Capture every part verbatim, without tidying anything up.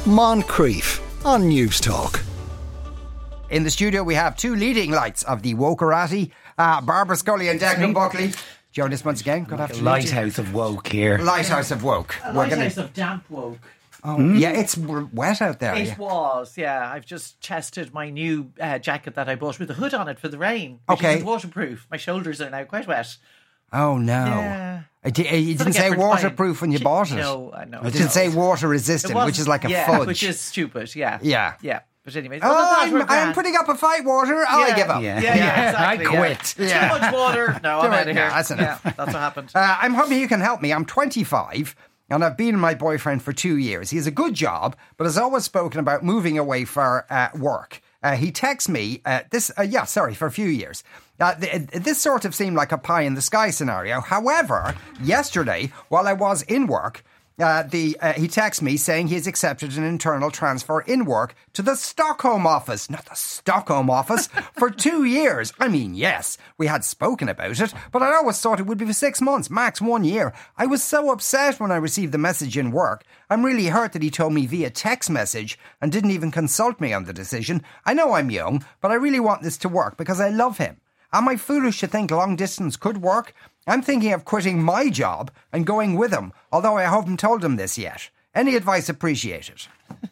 Moncrief on News Talk. In the studio we have two leading lights of the wokerati, uh, Barbara Scully and Declan Buckley. Join us once again. Good afternoon. Lighthouse of woke here. Lighthouse of woke. A lighthouse gonna... of damp woke. Oh, mm. Yeah, it's wet out there. It yeah. was, yeah. I've just chested my new uh, jacket that I bought with a hood on it for the rain. Which okay. is waterproof. My shoulders are now quite wet. Oh, no. Yeah. Uh, you didn't say waterproof when you G- bought it? No, I know. It didn't say water resistant, which is like a yeah, fudge. Which is stupid, yeah. Yeah. Yeah. But anyway. Oh, I'm, I'm putting up a fight, water. Oh, yeah. I give up. Yeah, yeah, yeah exactly. I quit. Yeah. Yeah. Too much water. No, I'm out of here. Yeah, that's enough. Yeah, that's what happened. Uh, I'm hoping you can help me. I'm twenty-five. And I've been with my boyfriend for two years. He has a good job, but has always spoken about moving away for uh, work. Uh, he texts me, uh, this, uh, yeah, sorry, for a few years. Uh, th- this sort of seemed like a pie in the sky scenario. However, yesterday, while I was in work, uh, the uh, he texts me saying he has accepted an internal transfer in work to the Stockholm office, not the Stockholm office, for two years. I mean, yes, we had spoken about it, but I always thought it would be for six months, max one year. I was so upset when I received the message in work. I'm really hurt that he told me via text message and didn't even consult me on the decision. I know I'm young, but I really want this to work because I love him. Am I foolish to think long distance could work? I'm thinking of quitting my job and going with him, although I haven't told him this yet. Any advice appreciated?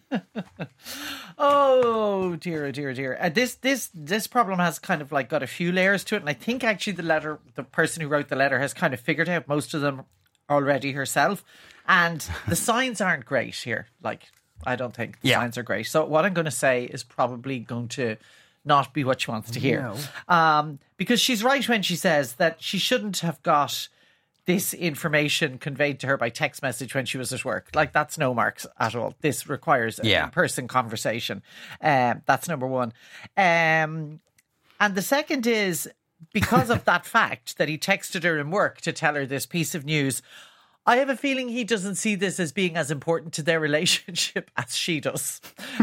Oh dear, oh dear, oh dear. Uh, this this this problem has kind of like got a few layers to it, and I think actually the letter, the person who wrote the letter has kind of figured out most of them already herself, and the signs aren't great here. Like, I don't think the yeah. signs are great. So what I'm going to say is probably going to not be what she wants to hear. No. Um, because she's right when she says that she shouldn't have got this information conveyed to her by text message when she was at work. Like, that's no marks at all. This requires a yeah. in-person conversation. Um, that's number one. Um, and the second is, because of that fact that he texted her in work to tell her this piece of news, I have a feeling he doesn't see this as being as important to their relationship as she does.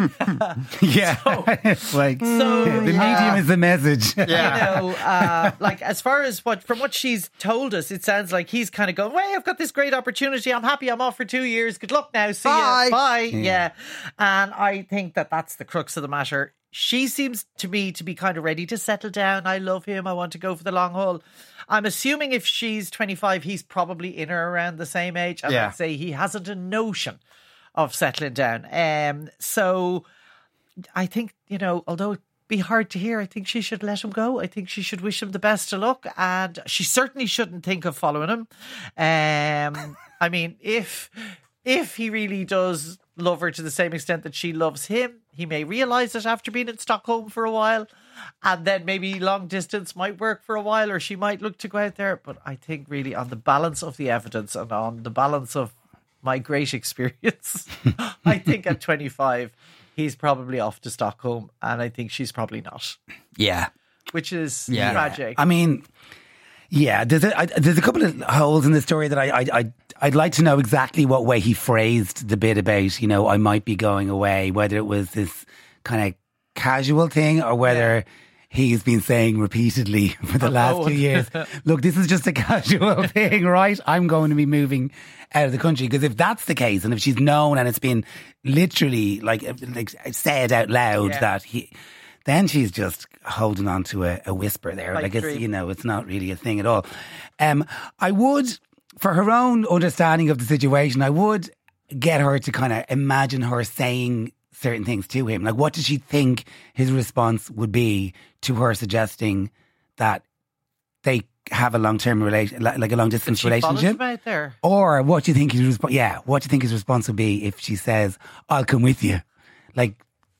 yeah. So, it's like, so, the medium uh, is the message. Yeah. You know, uh, like, as far as what, from what she's told us, it sounds like he's kind of going, well, I've got this great opportunity. I'm happy. I'm off for two years. Good luck now. See Bye. ya. Bye. Yeah. yeah. And I think that that's the crux of the matter. She seems to me to be kind of ready to settle down. I love him. I want to go for the long haul. I'm assuming if she's twenty-five, he's probably in or around the same age. And yeah. I'd say he hasn't a notion of settling down. Um, so I think, you know, although it'd be hard to hear, I think she should let him go. I think she should wish him the best of luck. And she certainly shouldn't think of following him. Um, I mean, if if he really does love her to the same extent that she loves him, he may realise it after being in Stockholm for a while, and then maybe long distance might work for a while, or she might look to go out there. But I think really on the balance of the evidence and on the balance of my great experience, I think at twenty-five, he's probably off to Stockholm, and I think she's probably not. Yeah. Which is yeah. tragic. I mean, yeah, there's a, I, there's a couple of holes in the story that I, I, I, I'd like to know exactly what way he phrased the bit about, you know, I might be going away, whether it was this kind of casual thing or whether yeah. he's been saying repeatedly for the last oh, two years, look, this is just a casual thing, right? I'm going to be moving out of the country. Because if that's the case, and if she's known and it's been literally like, like said out loud yeah. that he... then she's just holding on to a, a whisper there. Like, like it's, dream. you know, it's not really a thing at all. Um, I would, for her own understanding of the situation, I would get her to kind of imagine her saying certain things to him. Like, what does she think his response would be to her suggesting that they have a long-term relation, like a long-distance relationship? Out there? Or what do you think his response? Yeah, what do you think his response would be if she says, "I'll come with you"? Like.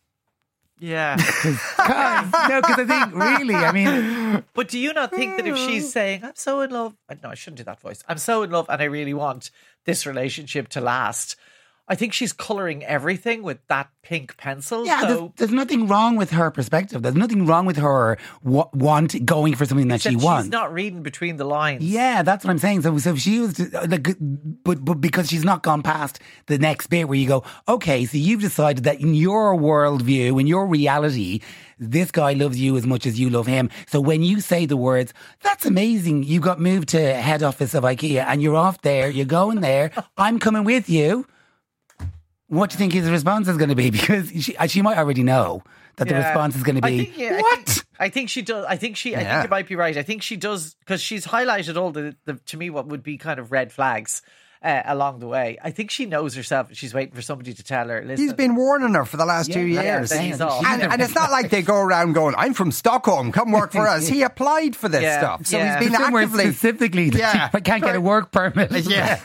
Yeah. Cause, cause, no, because I think really, I mean... But do you not think that if she's saying, I'm so in love... No, I shouldn't do that voice. I'm so in love and I really want this relationship to last. I think she's colouring everything with that pink pencil. Yeah, so. there's, there's nothing wrong with her perspective. There's nothing wrong with her w- want going for something that Except she wants. She's not reading between the lines. Yeah, that's what I'm saying. So, so if she was, to, like, but but because she's not gone past the next bit where you go, okay, so you've decided that in your worldview, in your reality, this guy loves you as much as you love him. So when you say the words, that's amazing, you got moved to head office of IKEA and you're off there, you're going there, I'm coming with you. What do you think his response is going to be? Because she, she might already know that the Yeah. response is going to I be, think, yeah, I what? think, I think she does. I think she. I Yeah. think you might be right. I think she does because she's highlighted all the, the to me what would be kind of red flags uh, along the way. I think she knows herself. She's waiting for somebody to tell her. Listen, He's been warning her for the last two Yeah, years. then he's off. And, and it's not like they go around going, I'm from Stockholm, come work for us. He applied for this Yeah, stuff. So yeah. he's been Somewhere actively... specifically that Yeah. she can't get a work permit. Yeah.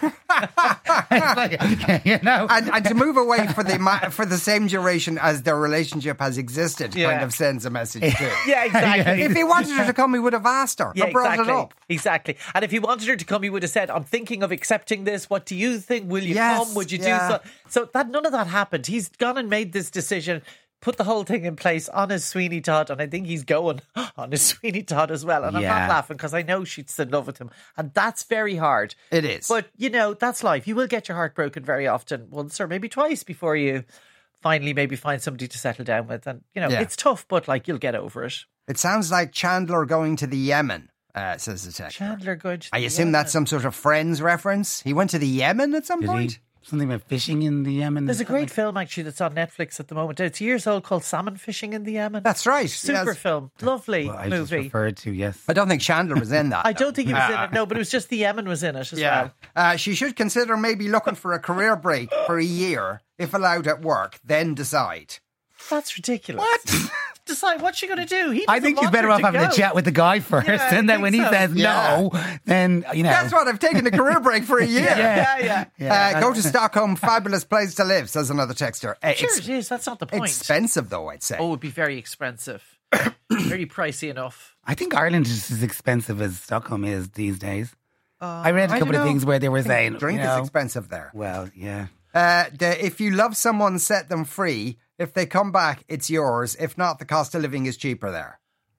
It's like, you know. and, and to move away for the ma- for the same duration as their relationship has existed Yeah. kind of sends a message too. Yeah, exactly. If he wanted her to come, he would have asked her Yeah, or brought exactly. it up. Exactly. And if he wanted her to come, he would have said, I'm thinking of accepting this. What do you think? Will you Yes, come? Would you yeah. do so? So that none of that happened. He's gone and made this decision, put the whole thing in place on his Sweeney Todd, and I think he's going on his Sweeney Todd as well. And I'm Yeah. not laughing because I know she's in love with him. And that's very hard. It is. But, you know, that's life. You will get your heart broken very often, once or maybe twice before you finally maybe find somebody to settle down with. And, you know, Yeah. it's tough, but like you'll get over it. It sounds like Chandler going to the Yemen, uh, says the text. Chandler Good. I assume that's some sort of Friends reference. He went to the Yemen at some Did point. he? Something about fishing in the Yemen. There's a great film actually that's on Netflix at the moment. It's years old called Salmon Fishing in the Yemen. That's right. Super Yes. film. Lovely Well, I just movie. referred to, yes. I don't think Chandler was in that. I don't think he was in it, no, but it was just the Yemen was in it as Yeah. well. Uh, she should consider maybe looking for a career break for a year, if allowed at work, then decide. That's ridiculous. What? Decide what's she going to do. He I doesn't think she's want better her off to having go. a chat with the guy first, Yeah, I and then think when he so. says Yeah. no, then, you know. Guess what? I've taken a career break for a year. Yeah, yeah. Yeah. Uh, go to Stockholm, fabulous place to live, says another texter. Uh, Sure ex- it is. That's not the point. expensive, though, I'd say. Oh, it would be very expensive. Very pricey enough. I think Ireland is as expensive as Stockholm is these days. I read a I couple don't of know. things where they were saying, Drink you know, is expensive there. well, yeah. Uh, the, if you love someone, set them free. If they come back, it's yours. If not, the cost of living is cheaper there.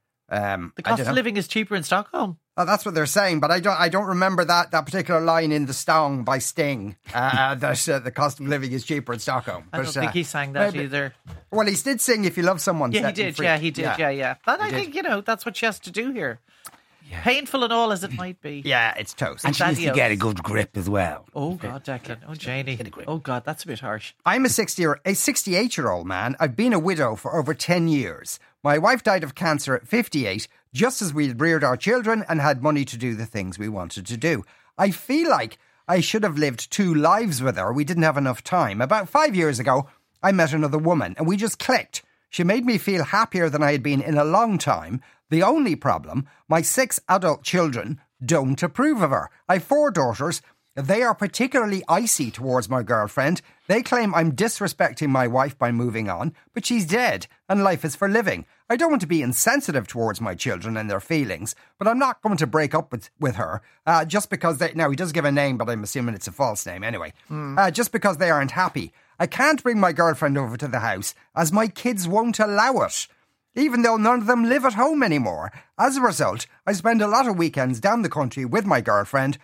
Um, The I cost don't of know. living is cheaper in Stockholm. Oh, that's what they're saying, but I don't. I don't remember that, that particular line in "The Stong" by Sting. Uh, that uh, the cost of living is cheaper in Stockholm. I don't But, think uh, he sang that maybe- either. Well, he did sing "If You Love Someone." Yeah, he set them did. free. Yeah, he did. Yeah, yeah. But I think, you know, that's what she has to do here. Painful and all as it might be. Yeah, it's toast. And she needs to Adios. get a good grip as well. Oh, God, Declan. Oh, Janie. Oh, God, that's a bit harsh. I'm a sixty or a sixty-eight-year-old man. I've been a widow for over ten years. My wife died of cancer at fifty-eight, just as we had reared our children and had money to do the things we wanted to do. I feel like I should have lived two lives with her. We didn't have enough time. About five years ago, I met another woman and we just clicked. She made me feel happier than I had been in a long time. The only problem, my six adult children don't approve of her. I have four daughters. They are particularly icy towards my girlfriend. They claim I'm disrespecting my wife by moving on, but she's dead and life is for living. I don't want to be insensitive towards my children and their feelings, but I'm not going to break up with, with her uh, just because they... Now, he does give a name, but I'm assuming it's a false name anyway. Mm. Uh, just because they aren't happy. I can't bring my girlfriend over to the house as my kids won't allow it, even though none of them live at home anymore. As a result, I spend a lot of weekends down the country with my girlfriend.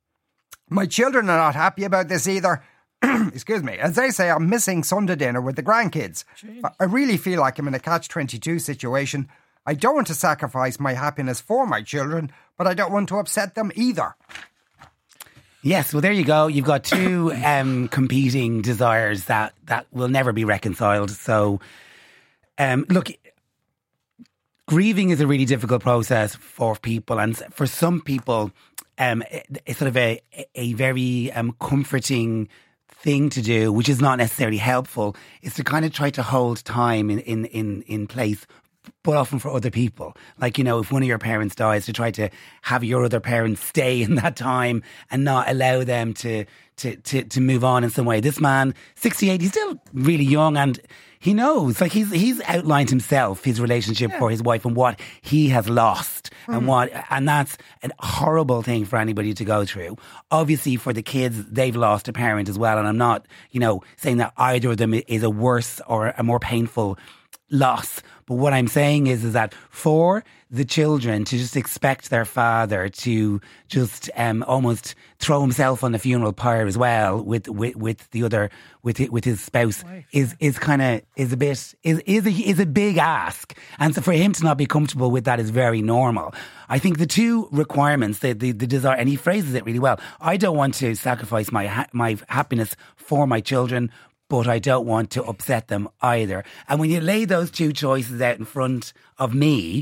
My children are not happy about this either. Excuse me. As they say, I'm missing Sunday dinner with the grandkids. Jeez. I really feel like I'm in a catch twenty-two situation. I don't want to sacrifice my happiness for my children, but I don't want to upset them either. Yes, well, there you go. You've got two um, competing desires that, that will never be reconciled. So, um, look, grieving is a really difficult process for people. And for some people, um, it's sort of a, a very um, comforting thing to do, which is not necessarily helpful, is to kind of try to hold time in, in, in, in place, but often for other people. Like, you know, if one of your parents dies, to try to have your other parents stay in that time and not allow them to, to, to, to move on in some way. This man, sixty-eight, he's still really young and he knows, like he's he's outlined himself, his relationship yeah. for his wife and what he has lost mm. and what, and that's a horrible thing for anybody to go through. Obviously for the kids, they've lost a parent as well. And I'm not, you know, saying that either of them is a worse or a more painful loss. But what I'm saying is, is that for the children to just expect their father to just um, almost throw himself on the funeral pyre as well with with, with the other with with his spouse Wife. is is kind of is a bit is is a, is a big ask, and so for him to not be comfortable with that is very normal. I think the two requirements, the the, the desire, and he phrases it really well. I don't want to sacrifice my ha- my happiness for my children, but I don't want to upset them either. And when you lay those two choices out in front of me,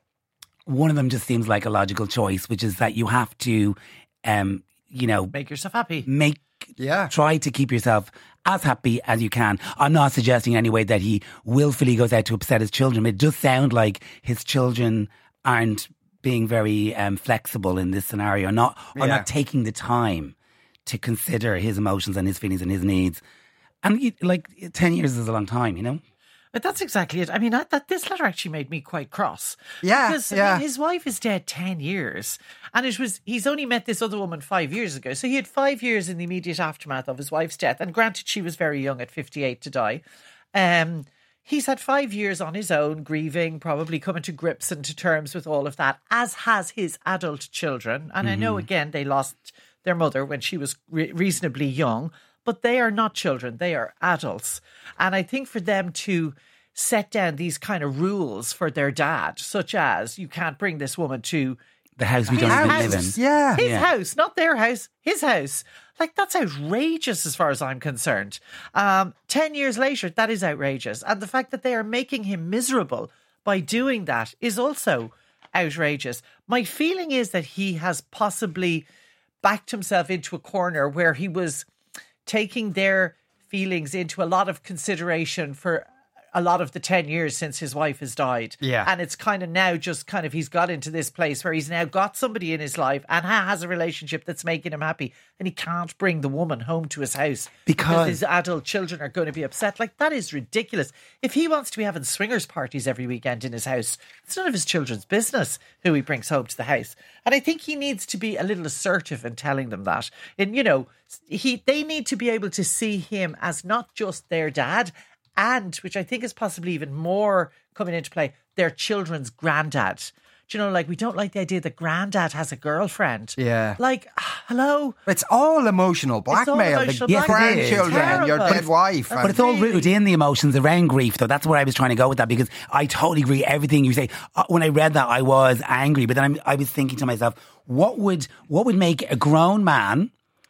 one of them just seems like a logical choice, which is that you have to, um, you know, Make yourself happy. make Yeah. try to keep yourself as happy as you can. I'm not suggesting in any way that he willfully goes out to upset his children. It does sound like his children aren't being very um, flexible in this scenario, not or Yeah. not taking the time to consider his emotions and his feelings and his needs. And you- like ten years is a long time, you know. But that's exactly it. I mean, I, that this letter actually made me quite cross. Yeah, because I yeah. mean, his wife is dead ten years, and it was he's only met this other woman five years ago. So he had five years in the immediate aftermath of his wife's death. And granted, she was very young at fifty-eight to die. Um, he's had five years on his own, grieving, probably coming to grips and to terms with all of that, as has his adult children. And I know again they lost their mother when she was re- reasonably young. But they are not children, they are adults. And I think for them to set down these kind of rules for their dad, such as you can't bring this woman to The house we his don't even house, live in. Yeah. his Yeah. house, not their house, his house. Like, that's outrageous as far as I'm concerned. Um, ten years later, that is outrageous. And the fact that they are making him miserable by doing that is also outrageous. My feeling is that he has possibly backed himself into a corner where he was taking their feelings into a lot of consideration for a lot of the ten years since his wife has died. Yeah. And it's kind of now just kind of, he's got into this place where he's now got somebody in his life and ha- has a relationship that's making him happy. And he can't bring the woman home to his house Because- his adult children are going to be upset. Like, that is ridiculous. If he wants to be having swingers parties every weekend in his house, it's none of his children's business who he brings home to the house. And I think he needs to be a little assertive in telling them that. And, you know, he they need to be able to see him as not just their dad, and, which I think is possibly even more coming into play, their children's granddad. Do you know, like, we don't like the idea that granddad has a girlfriend. Yeah. Like, hello? It's all emotional blackmail. emotional the blackmail. grandchildren Yes, it and your is. dead wife. But and- But it's all Really? rooted in the emotions around grief, though. That's where I was trying to go with that, because I totally agree everything you say. Uh, When I read that, I was angry, but then I'm, I was thinking to myself, what would what would make a grown man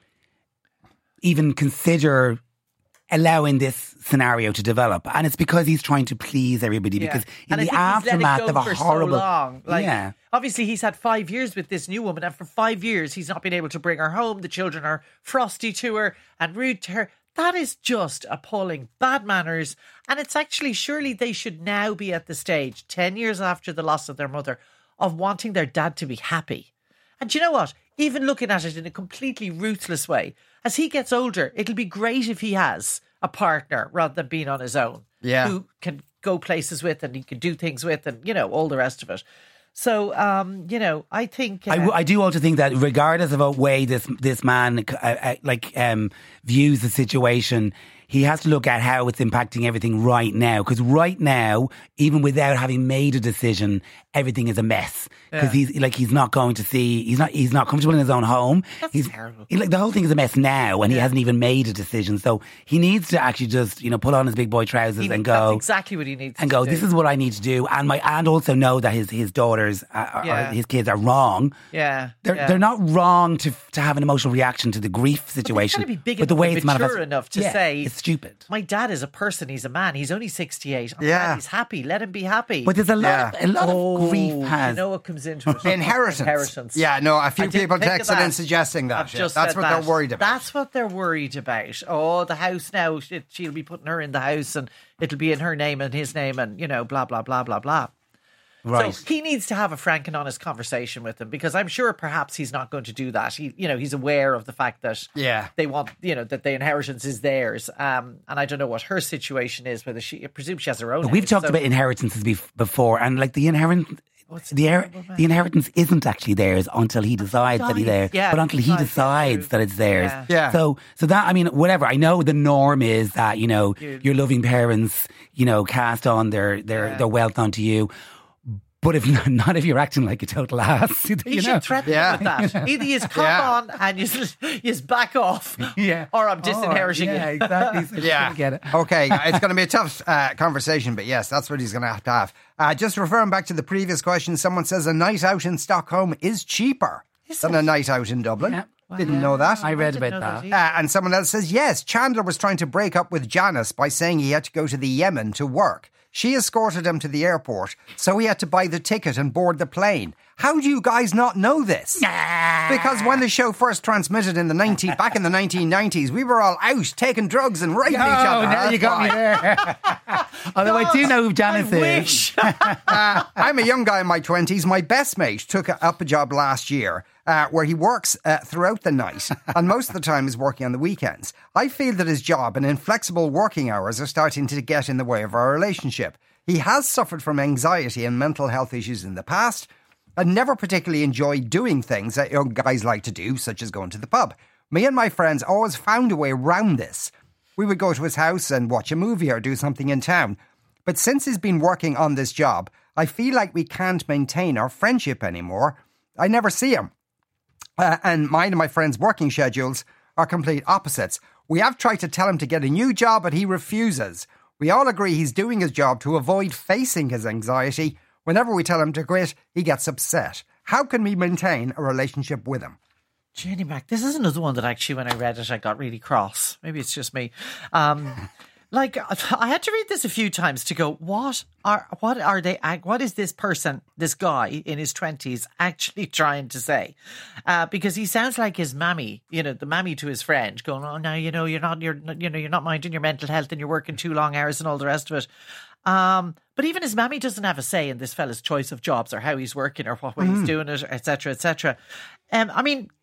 even consider allowing this scenario to develop? And it's because he's trying to please everybody, Yeah. because in And I the think he's let it aftermath go of a for horrible... so long. Like, yeah. obviously he's had five years with this new woman, and for five years he's not been able to bring her home. The children are frosty to her and rude to her. That is just appalling. Bad manners. And it's actually, surely they should now be at the stage, ten years after the loss of their mother, of wanting their dad to be happy. And do you know what? Even looking at it in a completely ruthless way, as he gets older, it'll be great if he has a partner rather than being on his own. Yeah. Who can go places with and he can do things with and, you know, all the rest of it. So, um, you know, I think... Uh, I, w- I do also think that regardless of a way this this man uh, uh, like um, views the situation, he has to look at how it's impacting everything right now. Because right now, even without having made a decision, everything is a mess. Because Yeah. he's like he's not going to see he's not he's not comfortable in his own home. That's he's terrible. he- like the whole thing is a mess now, and he Yeah. hasn't even made a decision. So he needs to actually just you know put on his big boy trousers he- and that's go exactly what he needs and to go. do. This is what I need to do, and my and also know that his his daughters uh, or Yeah. his kids are wrong. Yeah. They're yeah. they're not wrong to to have an emotional reaction to the grief situation. gotta be big but the enough way and it's mature manifested enough to yeah, say- it's stupid. My dad is a person. He's a man. He's only sixty-eight. I'm Yeah. glad he's happy. Let him be happy. But there's a lot, Yeah. a lot oh, of grief has. You know what comes into it? Inheritance. Inheritance. Yeah, no, a few I didn't people think of texted in that. suggesting that. I've yeah. just That's said what that. they're worried about. That's what they're worried about. Oh, the house now, she, she'll be putting her in the house and it'll be in her name and his name and, you know, blah, blah, blah, blah, blah. right. So he needs to have a frank and honest conversation with them, because I'm sure perhaps he's not going to do that. He, you know, he's aware of the fact that Yeah. they want, you know, that the inheritance is theirs. Um, and I don't know what her situation is, whether she, I presume she has her own. We've house, talked so- about inheritances bef- before, and like the inheritance. What's The, er- terrible, man? the inheritance isn't actually theirs until he decides that he's theirs. Yeah, but until he decides, decides yeah, that it's theirs. yeah. Yeah. So, so that I mean, whatever. I know the norm is that you know You- your loving parents, you know, cast on their their Yeah. their wealth onto you. But if not, not if you're acting like a total ass, you You know. should threaten Yeah. him with that. Either you cop Yeah. on and you you back off, Yeah. or I'm Oh, disinheriting yeah, you. exactly. So Yeah. I get it. Okay, it's going to be a tough uh, conversation, but yes, that's what he's going to have to have. Uh, just referring back to the previous question, someone says a night out in Stockholm is cheaper Is than it? a night out in Dublin. Yeah. Didn't know that. I read didn't about know that. either. Uh, and someone else says, yes, Chandler was trying to break up with Janice by saying he had to go to the Yemen to work. She escorted him to the airport, so he had to buy the ticket and board the plane. How do you guys not know this? Because when the show first transmitted in the nineteen back in the nineteen nineties, we were all out taking drugs and raping each other. Oh, now you got me there. Although I do know who Janice I is. wish. Uh, I'm a young guy in my twenties. My best mate took up a job last year uh, where he works uh, throughout the night and most of the time is working on the weekends. I feel that his job and inflexible working hours are starting to get in the way of our relationship. He has suffered from anxiety and mental health issues in the past and never particularly enjoyed doing things that young guys like to do, such as going to the pub. Me and my friends always found a way around this. We would go to his house and watch a movie or do something in town. But since he's been working on this job, I feel like we can't maintain our friendship anymore. I never see him. Uh, and mine and my friends' working schedules are complete opposites. We have tried to tell him to get a new job, but he refuses. We all agree he's doing his job to avoid facing his anxiety. Whenever we tell him to quit, he gets upset. How can we maintain a relationship with him? Jenny Mac, this is another one that actually, when I read it, I got really cross. Maybe it's just me. Um, like, I had to read this a few times to go, what are what are they? What is this person, this guy in his twenties, actually trying to say? Uh, because he sounds like his mammy, you know, the mammy to his friend, going, "Oh, now you know you're not, you're you know, you're not minding your mental health, and you're working too long hours, and all the rest of it." Um, but even his mammy doesn't have a say in this fella's choice of jobs or how he's working or what way mm. he's doing it, et cetera, et cetera. Um, I mean,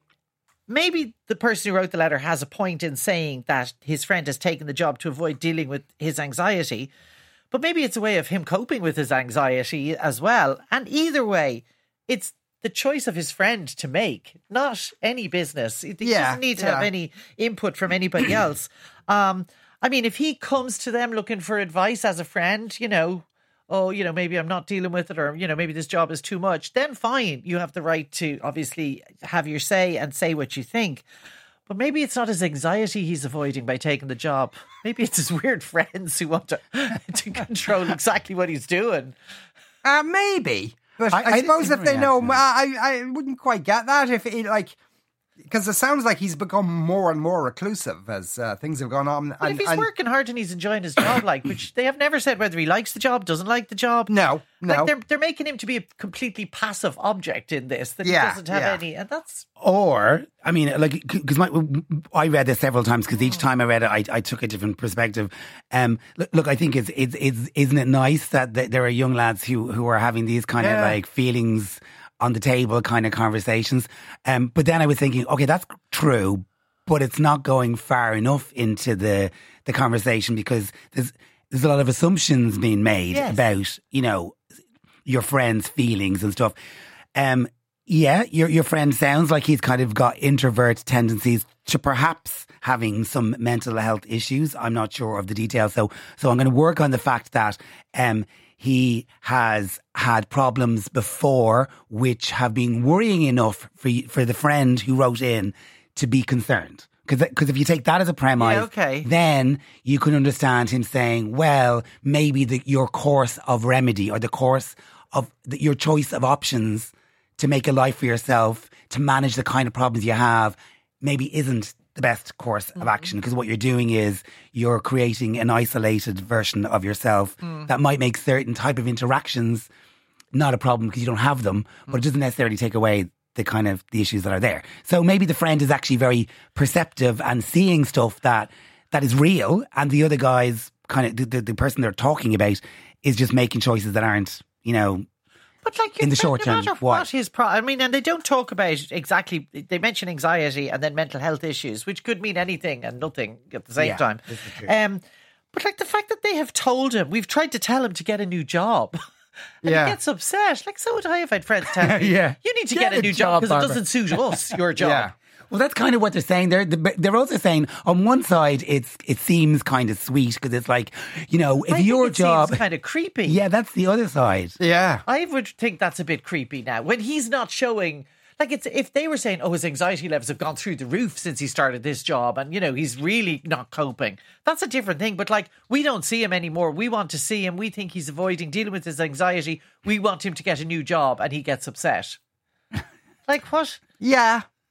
maybe the person who wrote the letter has a point in saying that his friend has taken the job to avoid dealing with his anxiety, but maybe it's a way of him coping with his anxiety as well. And either way, it's the choice of his friend to make, not any business. He yeah, doesn't need to yeah. have any input from anybody else. Um, I mean, if he comes to them looking for advice as a friend, you know, oh, you know, maybe I'm not dealing with it, or, you know, maybe this job is too much, then fine. You have the right to obviously have your say and say what you think. But maybe it's not his anxiety he's avoiding by taking the job. Maybe it's his weird friends who want to, to control exactly what he's doing. Uh, maybe. But I, I- I, I suppose if they know, reaction. I, I wouldn't quite get that if it, like, because it sounds like he's become more and more reclusive as uh, things have gone on. But And, if he's and- working hard and he's enjoying his job, like, which they have never said whether he likes the job, doesn't like the job. No, no. Like they're, they're making him to be a completely passive object in this, that Yeah, he doesn't have yeah. any, and that's... Or, I mean, like, because I read this several times, because each time I read it, I, I took a different perspective. Um, look, look, I think it's, it's, it's, isn't it nice that th- there are young lads who, who are having these kind Yeah. of like feelings on the table kind of conversations. Um, but then I was thinking, okay, that's true, but it's not going far enough into the, the conversation, because there's, there's a lot of assumptions being made Yes. about, you know, your friend's feelings and stuff. Um, yeah, your your friend sounds like he's kind of got introvert tendencies to perhaps having some mental health issues. I'm not sure of the details. So so I'm going to work on the fact that um he has had problems before which have been worrying enough for y- for the friend who wrote in to be concerned. Because if you take that as a premise, Yeah, okay. then you can understand him saying, well, maybe the, your course of remedy, or the course of the, your choice of options to make a life for yourself, to manage the kind of problems you have, maybe isn't the best course Mm-hmm. of action. Because what you're doing is you're creating an isolated version of yourself Mm. that might make certain type of interactions not a problem because you don't have them, but it doesn't necessarily take away the kind of the issues that are there. So maybe the friend is actually very perceptive and seeing stuff that that is real, and the other guy's kind of the, the, the person they're talking about is just making choices that aren't, you know, But like in the no- short no term, matter what? what his pro- I mean, and they don't talk about exactly. They mention anxiety and then mental health issues, which could mean anything and nothing at the same Yeah, time. this is true. Um, but like the fact that they have told him, we've tried to tell him to get a new job. And Yeah. he gets upset. Like, so would I if I had friends tell me, Yeah. you need to Get get, a a new job, job because it Barbara." doesn't suit us, your job. Yeah. Well, that's kind of what they're saying. They're they're also saying on one side it's it seems kind of sweet because it's like, you know, if I think your it job, seems kind of creepy. yeah, that's the other side. Yeah. I would think that's a bit creepy now when he's not showing. Like, it's if they were saying, oh, his anxiety levels have gone through the roof since he started this job, and you know he's really not coping. That's a different thing. But like, we don't see him anymore. We want to see him. We think he's avoiding dealing with his anxiety. We want him to get a new job, and he gets upset. Like what? Yeah.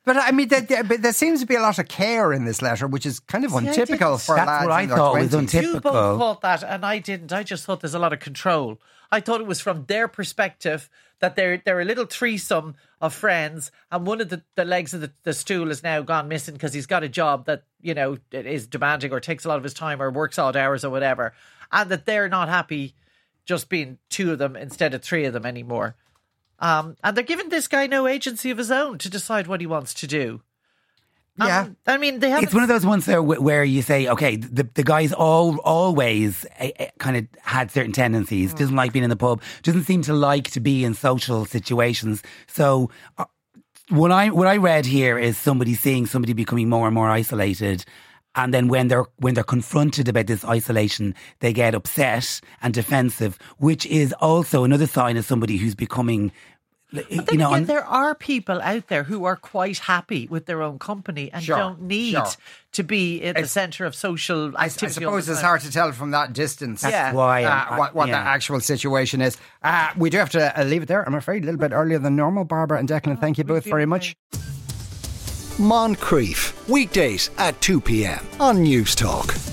But I mean, there, there, but there seems to be a lot of care in this letter, which is kind of See, I untypical didn't- for That's lads what I in their thought was twenties. untypical. You both thought that, and I didn't. I just thought there's a lot of control. I thought it was from their perspective that they're they're a little threesome of friends, and one of the, the legs of the, the stool has now gone missing because he's got a job that, you know, is demanding or takes a lot of his time or works odd hours or whatever, and that they're not happy just being two of them instead of three of them anymore. Um, and they're giving this guy no agency of his own to decide what he wants to do. Yeah. Um, I mean, they have. It's one of those ones there wh- where you say, okay, the the guy's all always uh, uh, kind of had certain tendencies. Doesn't like being in the pub. Doesn't seem to like to be in social situations. So uh, what I what I read here is somebody seeing somebody becoming more and more isolated. And then when they're when they're confronted about this isolation, they get upset and defensive, which is also another sign of somebody who's becoming. But You then know, again, and- there are people out there who are quite happy with their own company and Sure, don't need sure. to be in the It's- centre of social I, I activity. all the suppose it's time. hard to tell from that distance. That's Yeah. why uh, I'm- what, what yeah. the actual situation is. Uh, we do have to uh, leave it there, I'm afraid, a little bit earlier than normal. Barbara and Declan, thank you we'll both be very okay. much. Moncrief, weekdays at two p.m. on News Talk.